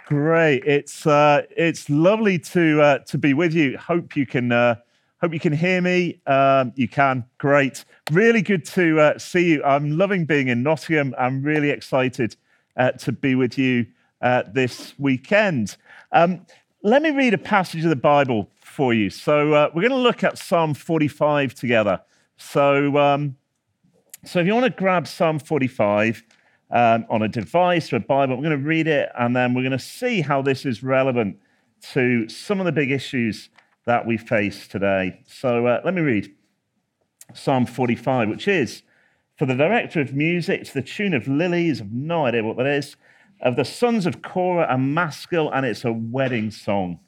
Great. It's lovely to be with you. Hope you can hear me. You can. Great. Really good to see you. I'm loving being in Nottingham. I'm really excited to be with you this weekend. Let me read a passage of the Bible for you. So we're going to look at Psalm 45 together. So if you want to grab Psalm 45 on a device or a Bible, we're going to read it, and then we're going to see how this is relevant to some of the big issues that we face today. So let me read Psalm 45, which is, for the director of music, to the tune of Lilies, I've no idea what that is, of the sons of Korah and Maskil, and it's a wedding song.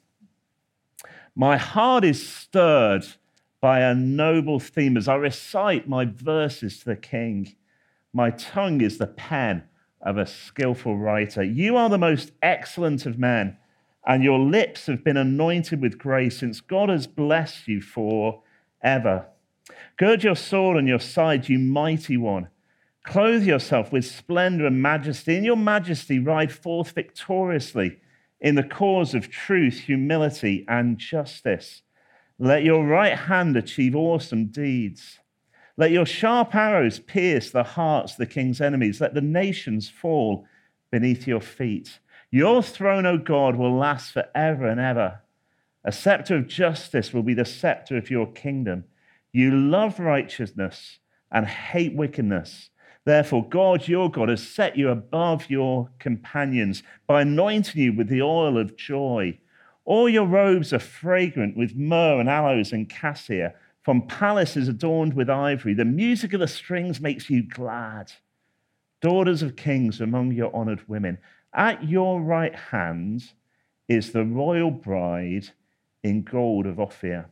My heart is stirred by a noble theme as I recite my verses to the king. My tongue is the pen of a skillful writer. You are the most excellent of men, and your lips have been anointed with grace, since God has blessed you forever. Gird your sword on your side, you mighty one. Clothe yourself with splendor and majesty. In your majesty, ride forth victoriously in the cause of truth, humility, and justice. Let your right hand achieve awesome deeds. Let your sharp arrows pierce the hearts of the king's enemies. Let the nations fall beneath your feet. Your throne, O God, will last forever and ever. A scepter of justice will be the scepter of your kingdom. You love righteousness and hate wickedness. Therefore, God, your God, has set you above your companions by anointing you with the oil of joy. All your robes are fragrant with myrrh and aloes and cassia. From palaces adorned with ivory, the music of the strings makes you glad. Daughters of kings among your honored women. At your right hand is the royal bride in gold of Ophir.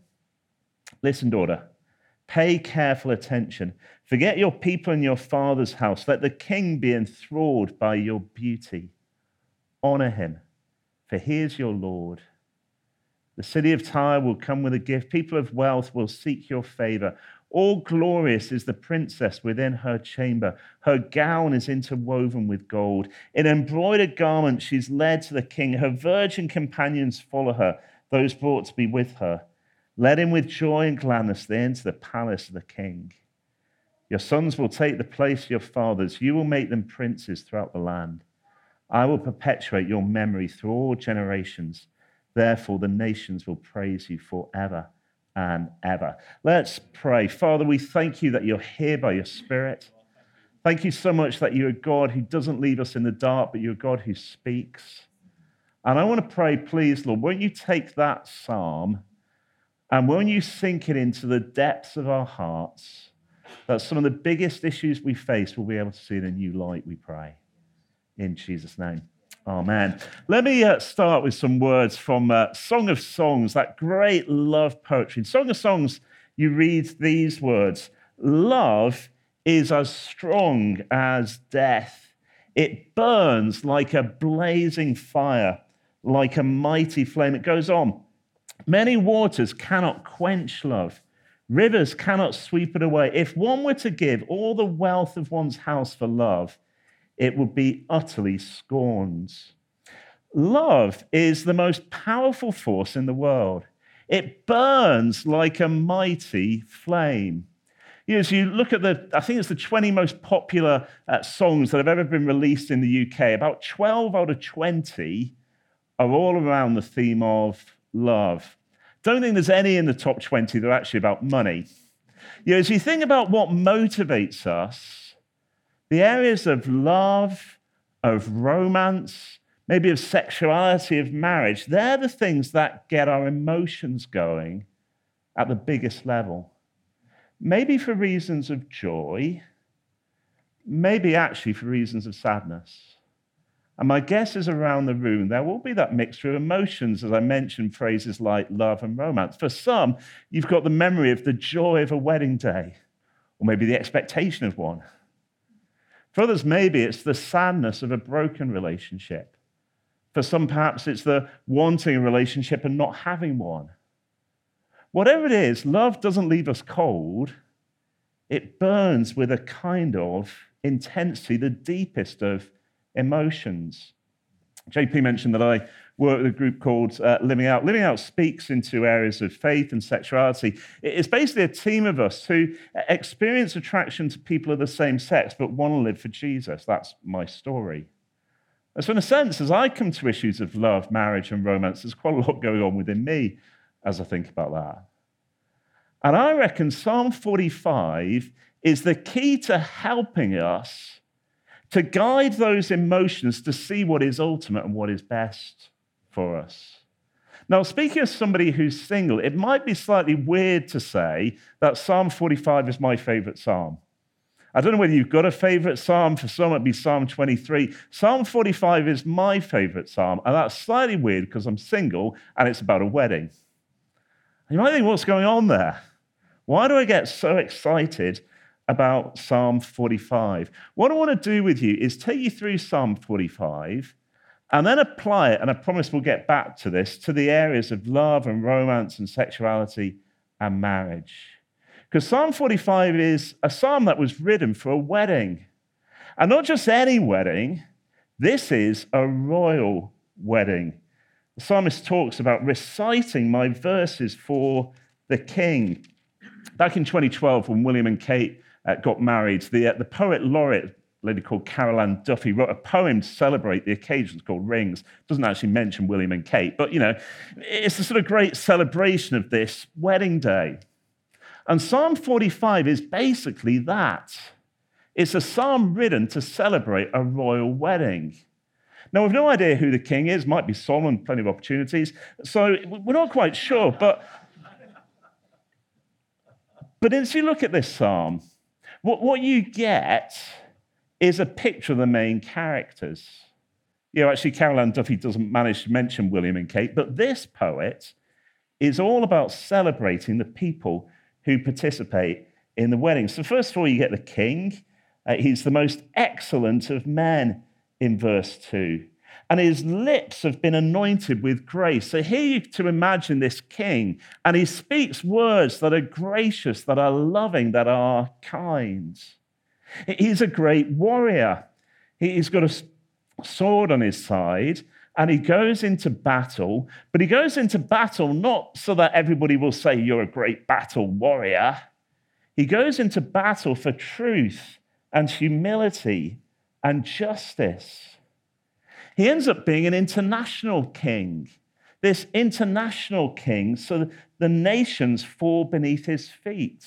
Listen, daughter, pay careful attention. Forget your people and your father's house. Let the king be enthralled by your beauty. Honor him, for he is your Lord. The city of Tyre will come with a gift. People of wealth will seek your favor. All glorious is the princess within her chamber. Her gown is interwoven with gold. In embroidered garments, she's led to the king. Her virgin companions follow her, those brought to be with her. Led in with joy and gladness, they enter the palace of the king. Your sons will take the place of your fathers. You will make them princes throughout the land. I will perpetuate your memory through all generations. Therefore, the nations will praise you forever and ever. Let's pray. Father, we thank you that you're here by your Spirit. Thank you so much that you're a God who doesn't leave us in the dark, but you're a God who speaks. And I want to pray, please, Lord, won't you take that psalm and won't you sink it into the depths of our hearts, that some of the biggest issues we face will be able to see in a new light, we pray. In Jesus' name. Amen. Let me start with some words from Song of Songs, that great love poetry. In Song of Songs, you read these words: love is as strong as death. It burns like a blazing fire, like a mighty flame. It goes on. Many waters cannot quench love. Rivers cannot sweep it away. If one were to give all the wealth of one's house for love, it would be utterly scorned. Love is the most powerful force in the world. It burns like a mighty flame. As you look at I think it's the 20 most popular songs that have ever been released in the UK, about 12 out of 20 are all around the theme of love. Don't think there's any in the top 20 that are actually about money. As you think about what motivates us, the areas of love, of romance, maybe of sexuality, of marriage, they're the things that get our emotions going at the biggest level. Maybe for reasons of joy, maybe actually for reasons of sadness. And my guess is around the room, there will be that mixture of emotions, as I mentioned, phrases like love and romance. For some, you've got the memory of the joy of a wedding day, or maybe the expectation of one. For others, maybe it's the sadness of a broken relationship. For some, perhaps it's the wanting a relationship and not having one. Whatever it is, love doesn't leave us cold. It burns with a kind of intensity, the deepest of emotions. JP mentioned that I work with a group called Living Out. Living Out speaks into areas of faith and sexuality. It's basically a team of us who experience attraction to people of the same sex but want to live for Jesus. That's my story. And so in a sense, as I come to issues of love, marriage, and romance, there's quite a lot going on within me as I think about that. And I reckon Psalm 45 is the key to helping us to guide those emotions to see what is ultimate and what is best for us. Now, speaking as somebody who's single, it might be slightly weird to say that Psalm 45 is my favorite psalm. I don't know whether you've got a favorite psalm. For some, it'd be Psalm 23. Psalm 45 is my favorite psalm, and that's slightly weird because I'm single and it's about a wedding. You might think, what's going on there? Why do I get so excited about Psalm 45? What I want to do with you is take you through Psalm 45 and then apply it, and I promise we'll get back to this, to the areas of love and romance and sexuality and marriage. Because Psalm 45 is a psalm that was written for a wedding. And not just any wedding, this is a royal wedding. The psalmist talks about reciting my verses for the king. Back in 2012, when William and Kate got married, the poet laureate, a lady called Carol Ann Duffy, wrote a poem to celebrate the occasions called Rings. Doesn't actually mention William and Kate, but, it's a sort of great celebration of this wedding day. And Psalm 45 is basically that. It's a psalm written to celebrate a royal wedding. Now, we've no idea who the king is. Might be Solomon, plenty of opportunities. So we're not quite sure. But as you look at this psalm, what you get is a picture of the main characters. Actually, Carol Ann Duffy doesn't manage to mention William and Kate, but this poet is all about celebrating the people who participate in the wedding. So first of all, you get the king. He's the most excellent of men in verse 2. And his lips have been anointed with grace. So here you to imagine this king, and he speaks words that are gracious, that are loving, that are kind. He's a great warrior. He's got a sword on his side, and he goes into battle, but he goes into battle not so that everybody will say, you're a great battle warrior. He goes into battle for truth and humility and justice. He ends up being an international king. This international king, so the nations fall beneath his feet.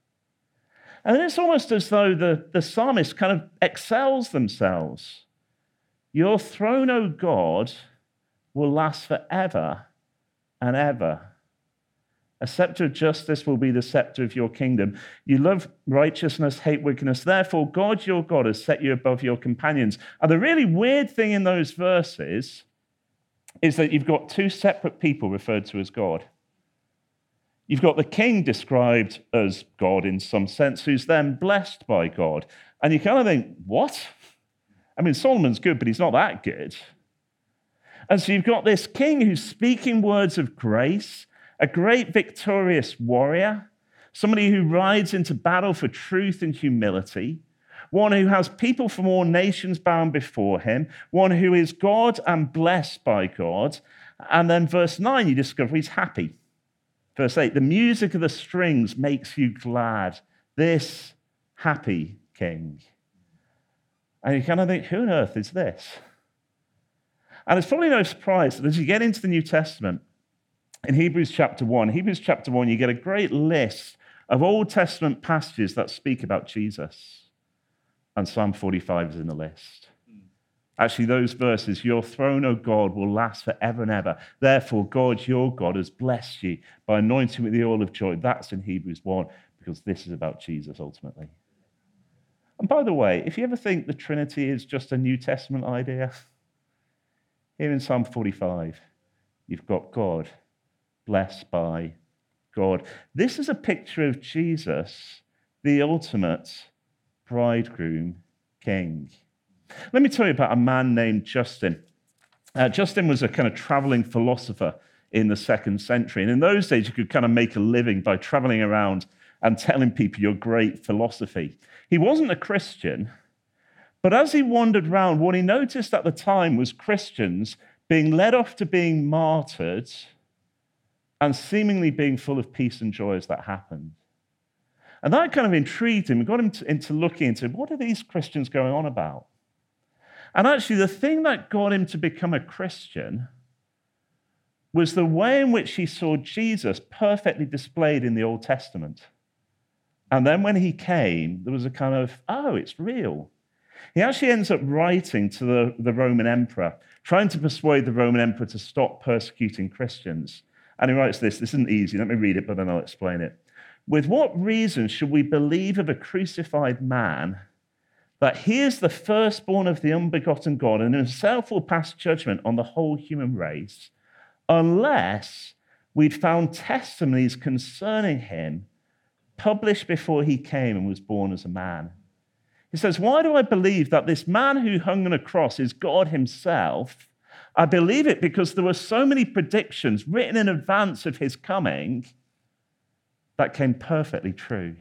And it's almost as though the psalmist kind of excels themselves. Your throne, O God, will last forever and ever. A scepter of justice will be the scepter of your kingdom. You love righteousness, hate wickedness. Therefore, God, your God, has set you above your companions. And the really weird thing in those verses is that you've got two separate people referred to as God. You've got the king described as God in some sense, who's then blessed by God. And you kind of think, what? I mean, Solomon's good, but he's not that good. And so you've got this king who's speaking words of grace, a great victorious warrior, somebody who rides into battle for truth and humility, one who has people from all nations bound before him, one who is God and blessed by God. And then verse 9, you discover he's happy. Verse 8, the music of the strings makes you glad, this happy king. And you kind of think, who on earth is this? And it's probably no surprise that as you get into the New Testament, in Hebrews chapter 1, you get a great list of Old Testament passages that speak about Jesus. And Psalm 45 is in the list. Actually, those verses, your throne, O God, will last forever and ever. Therefore, God, your God, has blessed you by anointing with the oil of joy. That's in Hebrews 1, because this is about Jesus ultimately. And by the way, if you ever think the Trinity is just a New Testament idea, here in Psalm 45, you've got God, blessed by God. This is a picture of Jesus, the ultimate bridegroom king. Let me tell you about a man named Justin. Justin was a kind of traveling philosopher in the 2nd century. And in those days, you could kind of make a living by traveling around and telling people your great philosophy. He wasn't a Christian, But as he wandered round, what he noticed at the time was Christians being led off to being martyred and seemingly being full of peace and joy as that happened. And that kind of intrigued him and got him into looking into what are these Christians going on about? And actually, the thing that got him to become a Christian was the way in which he saw Jesus perfectly displayed in the Old Testament. And then when he came, there was a kind of, oh, it's real. He actually ends up writing to the Roman emperor, trying to persuade the Roman emperor to stop persecuting Christians. And he writes this isn't easy, let me read it, but then I'll explain it. With what reason should we believe of a crucified man that he is the firstborn of the unbegotten God and himself will pass judgment on the whole human race, unless we'd found testimonies concerning him published before he came and was born as a man? He says, why do I believe that this man who hung on a cross is God himself? I believe it because there were so many predictions written in advance of his coming that came perfectly true.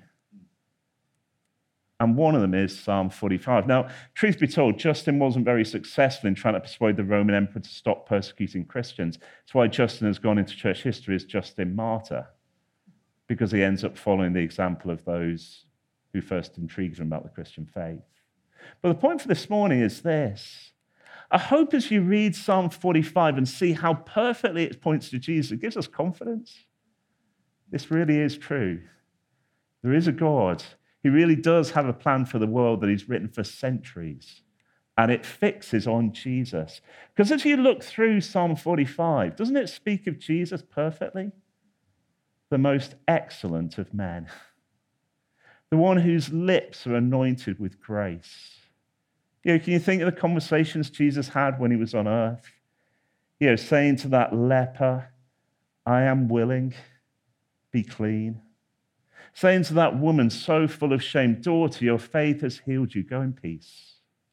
And one of them is Psalm 45. Now, truth be told, Justin wasn't very successful in trying to persuade the Roman emperor to stop persecuting Christians. That's why Justin has gone into church history as Justin Martyr, because he ends up following the example of those who first intrigued him about the Christian faith. But the point for this morning is this. I hope as you read Psalm 45 and see how perfectly it points to Jesus, it gives us confidence. This really is true. There is a God. He really does have a plan for the world that he's written for centuries, and it fixes on Jesus. Because as you look through Psalm 45, doesn't it speak of Jesus perfectly? The most excellent of men. The one whose lips are anointed with grace. Can you think of the conversations Jesus had when he was on earth? Saying to that leper, I am willing, be clean. Saying to that woman so full of shame, daughter, your faith has healed you, go in peace.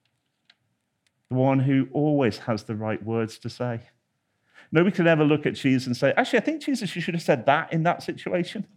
The one who always has the right words to say. Nobody could ever look at Jesus and say, actually, I think, Jesus, you should have said that in that situation.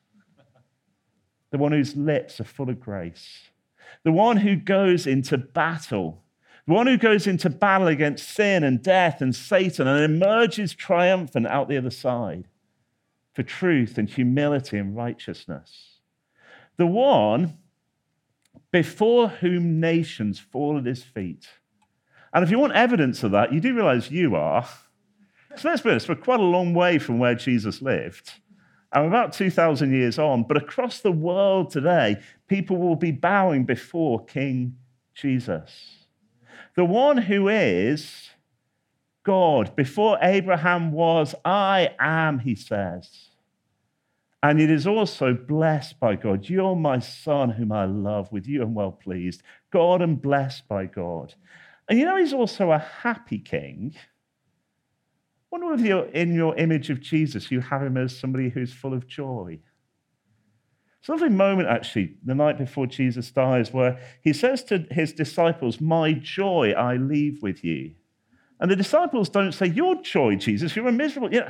The one whose lips are full of grace. The one who goes into battle. The one who goes into battle against sin and death and Satan and emerges triumphant out the other side for truth and humility and righteousness. The one before whom nations fall at his feet. And if you want evidence of that, you do realize you are. So let's be honest, we're quite a long way from where Jesus lived. And we're about 2,000 years on, but across the world today, people will be bowing before King Jesus. The one who is God. Before Abraham was, I am, he says. And it is also blessed by God. You're my son whom I love, with you I'm well pleased. God and blessed by God. And he's also a happy king. I wonder if you're in your image of Jesus, you have him as somebody who's full of joy. It's a lovely moment, actually, the night before Jesus dies, where he says to his disciples, my joy I leave with you. And the disciples don't say, your joy, Jesus, you're a miserable... The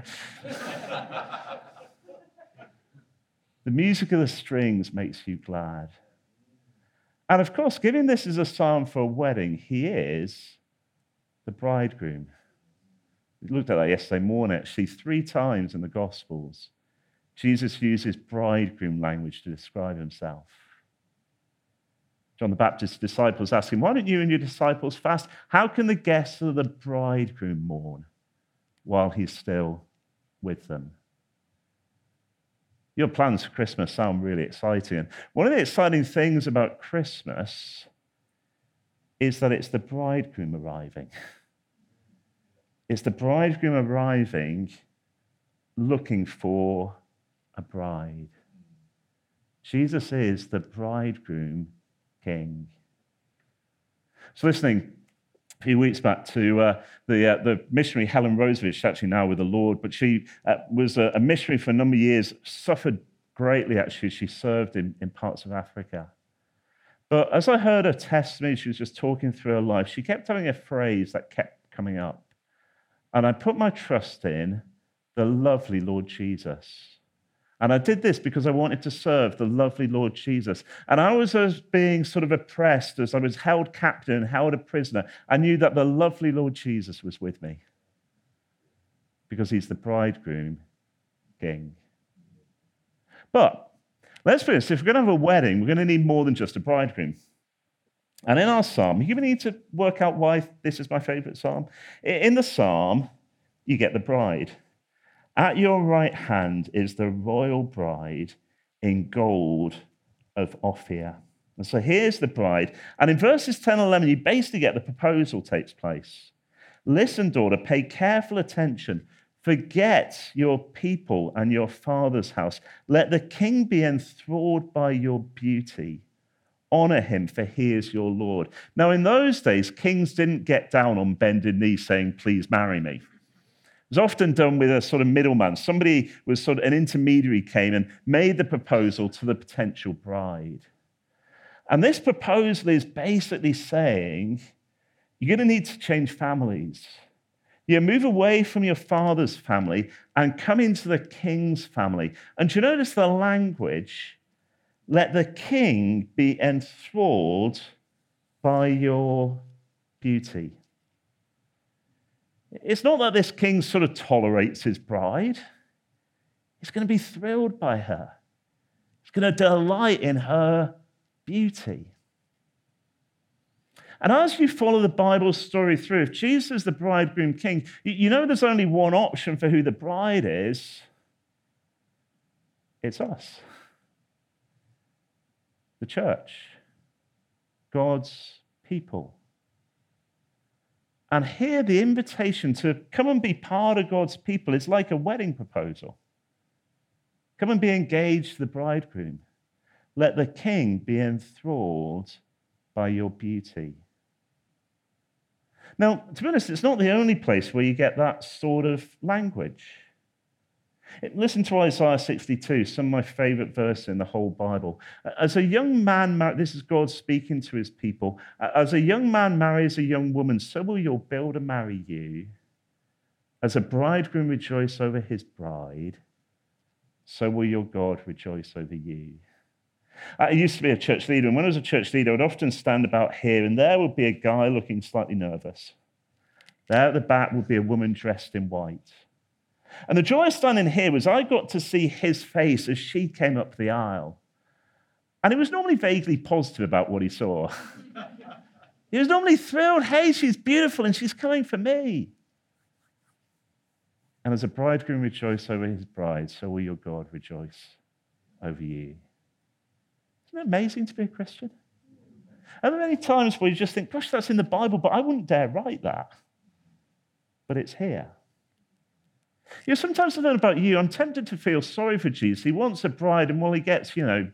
music of the strings makes you glad. And of course, given this is a psalm for a wedding, he is the bridegroom. We looked at that yesterday morning, actually, 3 times in the Gospels. Jesus uses bridegroom language to describe himself. John the Baptist's disciples ask him, why don't you and your disciples fast? How can the guests of the bridegroom mourn while he's still with them? Your plans for Christmas sound really exciting. And one of the exciting things about Christmas is that it's the bridegroom arriving. It's the bridegroom arriving looking for a bride. Jesus is the bridegroom king. So listening a few weeks back to the missionary Helen Roosevelt, she's actually now with the Lord, but she was a missionary for a number of years, suffered greatly actually. She served in parts of Africa. But as I heard her testimony, she was just talking through her life, she kept having a phrase that kept coming up. And I put my trust in the lovely Lord Jesus. And I did this because I wanted to serve the lovely Lord Jesus. And I was being sort of oppressed as I was held captive and held a prisoner. I knew that the lovely Lord Jesus was with me because he's the bridegroom king. But let's be honest, if we're going to have a wedding, we're going to need more than just a bridegroom. And in our psalm, you need to work out why this is my favorite psalm. In the psalm, you get the bride. At your right hand is the royal bride in gold of Ophir. And so here's the bride. And in verses 10 and 11, you basically get the proposal takes place. Listen, daughter, pay careful attention. Forget your people and your father's house. Let the king be enthralled by your beauty. Honor him, for he is your Lord. Now, in those days, kings didn't get down on bended knees saying, please marry me. It was often done with a sort of middleman. Somebody was sort of an intermediary came and made the proposal to the potential bride. And this proposal is basically saying, you're going to need to change families. You move away from your father's family and come into the king's family. And do you notice the language? Let the king be enthralled by your beauty. It's not that this king sort of tolerates his bride. He's going to be thrilled by her. He's going to delight in her beauty. And as you follow the Bible story through, if Jesus is the bridegroom king, you know there's only one option for who the bride is. It's us. The church. God's people. And here the invitation to come and be part of God's people is like a wedding proposal. Come and be engaged to the bridegroom. Let the king be enthralled by your beauty. Now, to be honest, it's not the only place where you get that sort of language. Listen to Isaiah 62, some of my favorite verses in the whole Bible. As a young man, this is God speaking to his people. As a young man marries a young woman, so will your builder marry you. As a bridegroom rejoice over his bride, so will your God rejoice over you. I used to be a church leader, and when I was a church leader, I would often stand about here, and there would be a guy looking slightly nervous. There at the back would be a woman dressed in white. And the joy of standing here was I got to see his face as she came up the aisle. And he was normally vaguely positive about what he saw. He was normally thrilled, hey, she's beautiful and she's coming for me. And as a bridegroom rejoice over his bride, so will your God rejoice over you. Isn't it amazing to be a Christian? Are there any times where you just think, gosh, that's in the Bible, but I wouldn't dare write that. But it's here. You know, sometimes I don't know about you, I'm tempted to feel sorry for Jesus. He wants a bride, and well, he gets, you.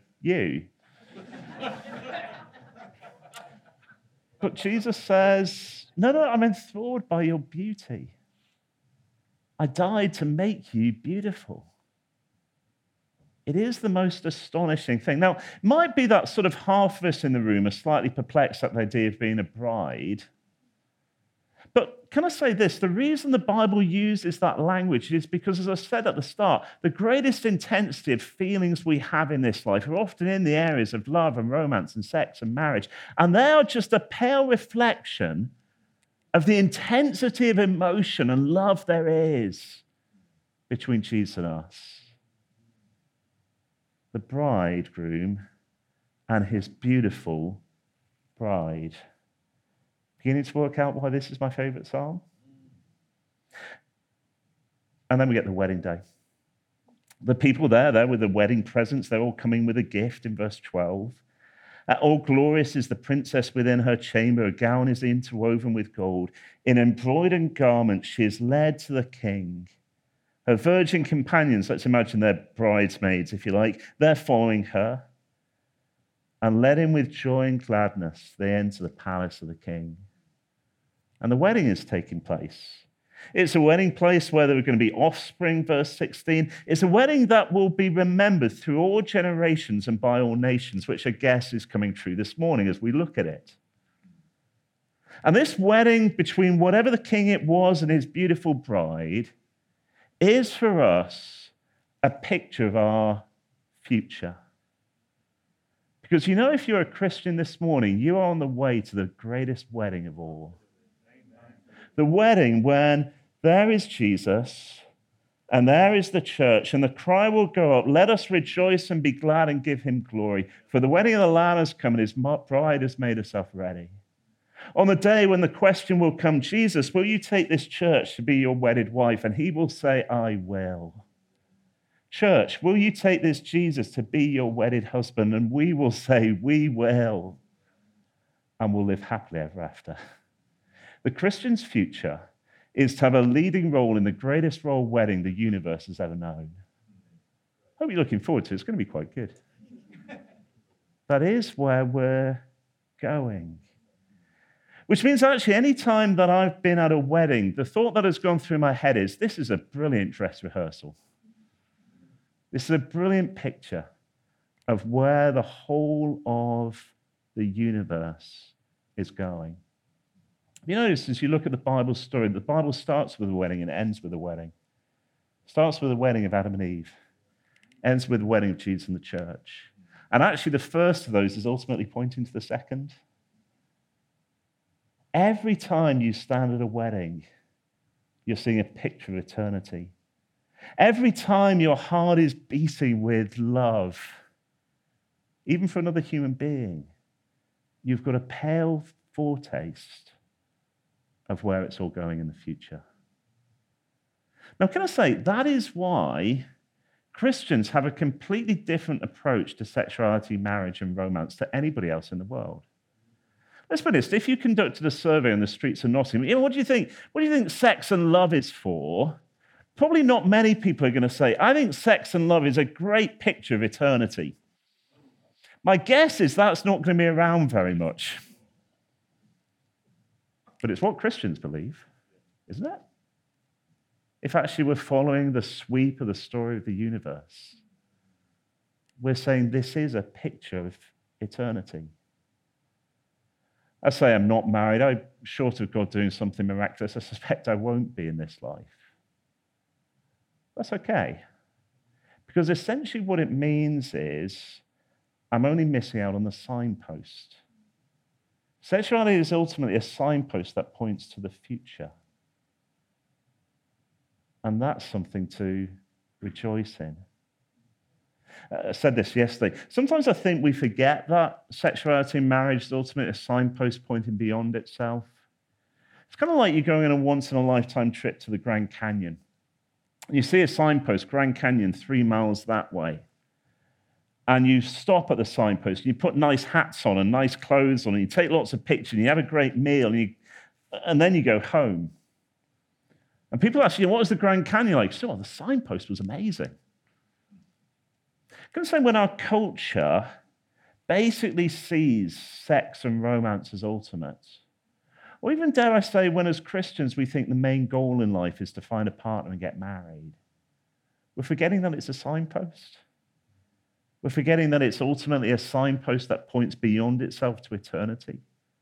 But Jesus says, no, I'm enthralled by your beauty. I died to make you beautiful. It is the most astonishing thing. Now, it might be that sort of half of us in the room are slightly perplexed at the idea of being a bride. But can I say this? The reason the Bible uses that language is because, as I said at the start, the greatest intensity of feelings we have in this life are often in the areas of love and romance and sex and marriage. And they are just a pale reflection of the intensity of emotion and love there is between Jesus and us. The bridegroom and his beautiful bride. Beginning to work out why this is my favorite psalm? And then we get the wedding day. The people there with the wedding presents, they're all coming with a gift in verse 12. All glorious is the princess within her chamber. Her gown is interwoven with gold. In embroidered garments, she is led to the king. Her virgin companions, let's imagine they're bridesmaids, if you like, they're following her. And led in with joy and gladness, they enter the palace of the king. And the wedding is taking place. It's a wedding place where there are going to be offspring, verse 16. It's a wedding that will be remembered through all generations and by all nations, which I guess is coming true this morning as we look at it. And this wedding between whatever the king it was and his beautiful bride is for us a picture of our future. Because you know, if you're a Christian this morning, you are on the way to the greatest wedding of all. The wedding when there is Jesus and there is the church, and the cry will go up, let us rejoice and be glad and give him glory. For the wedding of the Lamb has come and his bride has made herself ready. On the day when the question will come, Jesus, will you take this church to be your wedded wife? And he will say, I will. Church, will you take this Jesus to be your wedded husband? And we will say, we will. And we'll live happily ever after. The Christian's future is to have a leading role in the greatest royal wedding the universe has ever known. I hope you're looking forward to it. It's going to be quite good. That is where we're going. Which means actually any time that I've been at a wedding, the thought that has gone through my head is, this is a brilliant dress rehearsal. This is a brilliant picture of where the whole of the universe is going. You notice as you look at the Bible story, the Bible starts with a wedding and ends with a wedding. Starts with the wedding of Adam and Eve, ends with the wedding of Jesus and the church. And actually the first of those is ultimately pointing to the second. Every time you stand at a wedding, you're seeing a picture of eternity. Every time your heart is beating with love, even for another human being, you've got a pale foretaste of where it's all going in the future. Now, can I say, that is why Christians have a completely different approach to sexuality, marriage, and romance to anybody else in the world. Let's be honest, if you conducted a survey on the streets of Nottingham, what do you think? What do you think sex and love is for? Probably not many people are going to say, I think sex and love is a great picture of eternity. My guess is that's not going to be around very much. But it's what Christians believe, isn't it? If actually we're following the sweep of the story of the universe, we're saying this is a picture of eternity. I say I'm not married. I'm short of God doing something miraculous. I suspect I won't be in this life. That's okay. Because essentially what it means is I'm only missing out on the signpost. Sexuality is ultimately a signpost that points to the future. And that's something to rejoice in. I said this yesterday. Sometimes I think we forget that sexuality in marriage is ultimately a signpost pointing beyond itself. It's kind of like you're going on a once-in-a-lifetime trip to the Grand Canyon. You see a signpost, Grand Canyon, 3 miles that way. And you stop at the signpost, and you put nice hats on and nice clothes on, and you take lots of pictures, and you have a great meal, and then you go home. And people ask you, what was the Grand Canyon like? So, the signpost was amazing. I'm going to say when our culture basically sees sex and romance as ultimate, or even dare I say, when as Christians we think the main goal in life is to find a partner and get married, we're forgetting that it's a signpost. We're forgetting that it's ultimately a signpost that points beyond itself to eternity.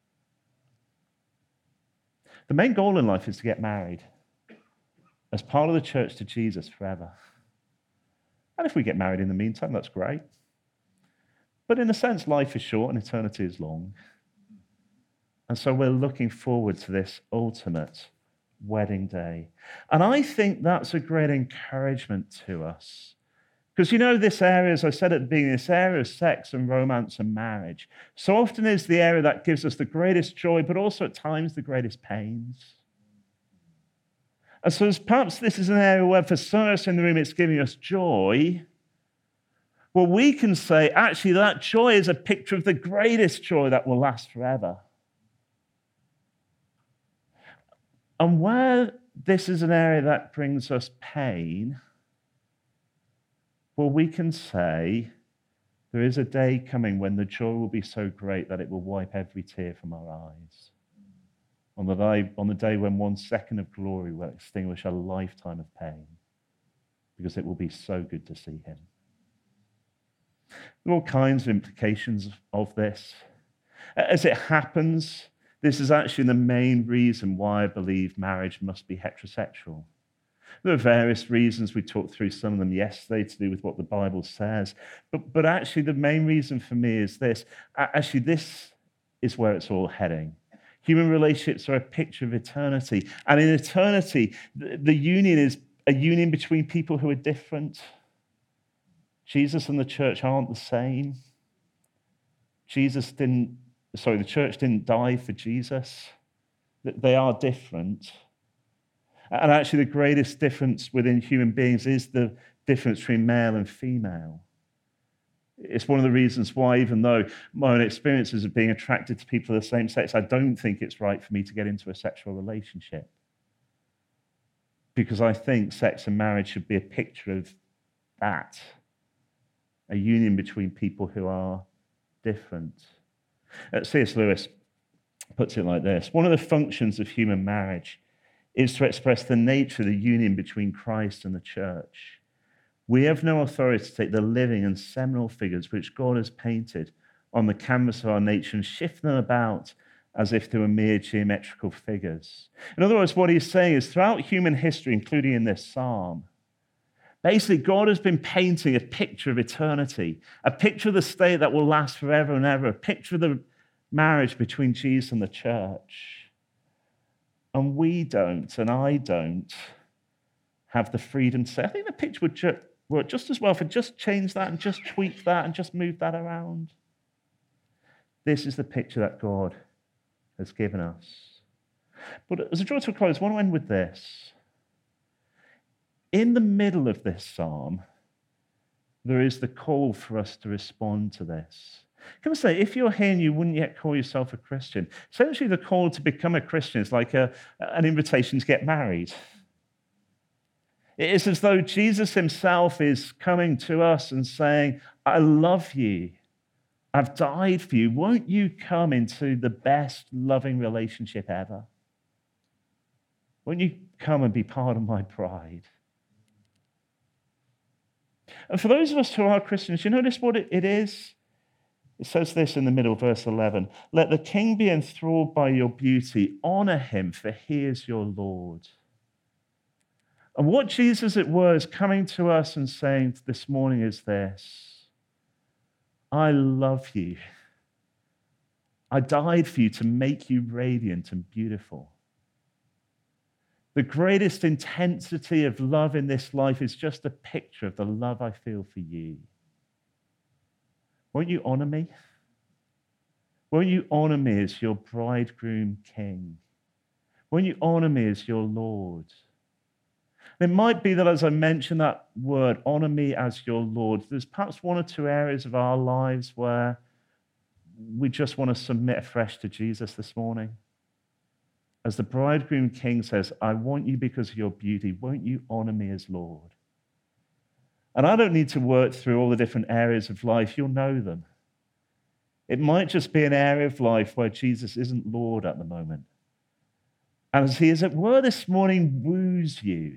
The main goal in life is to get married as part of the church to Jesus forever. And if we get married in the meantime, that's great. But in a sense, life is short and eternity is long. And so we're looking forward to this ultimate wedding day. And I think that's a great encouragement to us. Because you know, this area, as I said at the beginning, this area of sex and romance and marriage, so often is the area that gives us the greatest joy, but also at times the greatest pains. And so perhaps this is an area where for some of us in the room it's giving us joy. Well, we can say, actually, that joy is a picture of the greatest joy that will last forever. And where this is an area that brings us pain, well, we can say there is a day coming when the joy will be so great that it will wipe every tear from our eyes. On the day when 1 second of glory will extinguish a lifetime of pain, because it will be so good to see him. There are all kinds of implications of this. As it happens, this is actually the main reason why I believe marriage must be heterosexual. There are various reasons. We talked through some of them yesterday to do with what the Bible says. But actually, the main reason for me is this. Actually, this is where it's all heading. Human relationships are a picture of eternity. And in eternity, the union is a union between people who are different. Jesus and the church aren't the same. The church didn't die for Jesus. They are different. And actually, the greatest difference within human beings is the difference between male and female. It's one of the reasons why, even though my own experiences of being attracted to people of the same sex, I don't think it's right for me to get into a sexual relationship. Because I think sex and marriage should be a picture of that, a union between people who are different. C.S. Lewis puts it like this: one of the functions of human marriage is to express the nature of the union between Christ and the church. We have no authority to take the living and seminal figures which God has painted on the canvas of our nature and shift them about as if they were mere geometrical figures. In other words, what he's saying is throughout human history, including in this psalm, basically God has been painting a picture of eternity, a picture of the state that will last forever and ever, a picture of the marriage between Jesus and the church. And we don't, and I don't, have the freedom to say, I think the picture would work just as well if I just change that and just tweak that and just move that around. This is the picture that God has given us. But as I draw to a close, I want to end with this. In the middle of this psalm, there is the call for us to respond to this. Can I say, if you're here and you wouldn't yet call yourself a Christian, essentially the call to become a Christian is like an invitation to get married. It's as though Jesus himself is coming to us and saying, I love you. I've died for you. Won't you come into the best loving relationship ever? Won't you come and be part of my bride? And for those of us who are Christians, you notice what it is? It says this in the middle, verse 11. Let the king be enthralled by your beauty. Honor him, for he is your Lord. And what Jesus, it was, coming to us and saying this morning is this: I love you. I died for you to make you radiant and beautiful. The greatest intensity of love in this life is just a picture of the love I feel for you. Won't you honor me? Won't you honor me as your bridegroom king? Won't you honor me as your Lord? It might be that as I mention that word, honor me as your Lord, there's perhaps one or two areas of our lives where we just want to submit afresh to Jesus this morning. As the bridegroom king says, I want you because of your beauty. Won't you honor me as Lord? And I don't need to work through all the different areas of life. You'll know them. It might just be an area of life where Jesus isn't Lord at the moment. And as he, as it were, this morning woos you,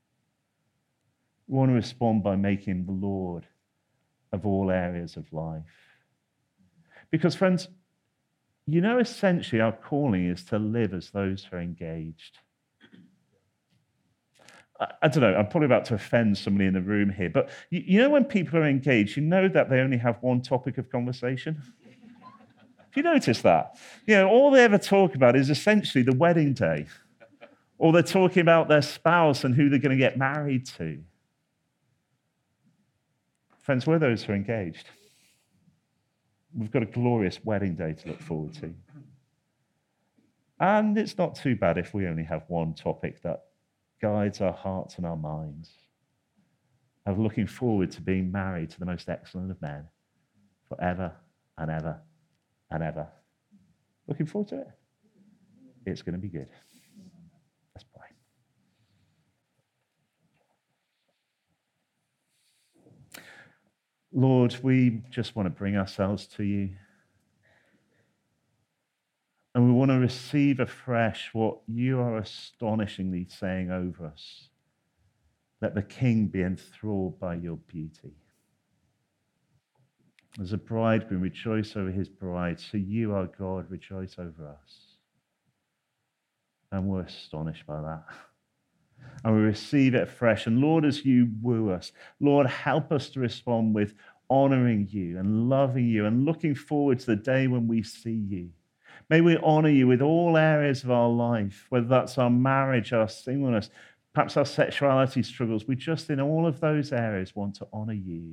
we want to respond by making him the Lord of all areas of life. Because, friends, you know, essentially our calling is to live as those who are engaged. I don't know, I'm probably about to offend somebody in the room here, but you know when people are engaged, you know that they only have one topic of conversation? Have you noticed that? You know, all they ever talk about is essentially the wedding day, or they're talking about their spouse and who they're going to get married to. Friends, we're those who are engaged. We've got a glorious wedding day to look forward to. And it's not too bad if we only have one topic that guides our hearts and our minds of looking forward to being married to the most excellent of men forever and ever and ever. Looking forward to it. It's going to be good. Let's pray. Lord, we just want to bring ourselves to you. And we want to receive afresh what you are astonishingly saying over us. Let the king be enthralled by your beauty. As a bridegroom, rejoice over his bride, so you, our God, rejoice over us. And we're astonished by that. and we receive it afresh. And Lord, as you woo us, Lord, help us to respond with honoring you and loving you and looking forward to the day when we see you. May we honor you with all areas of our life, whether that's our marriage, our singleness, perhaps our sexuality struggles. We just, in all of those areas, want to honor you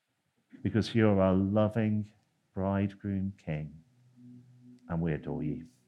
because you're our loving bridegroom king, and we adore you.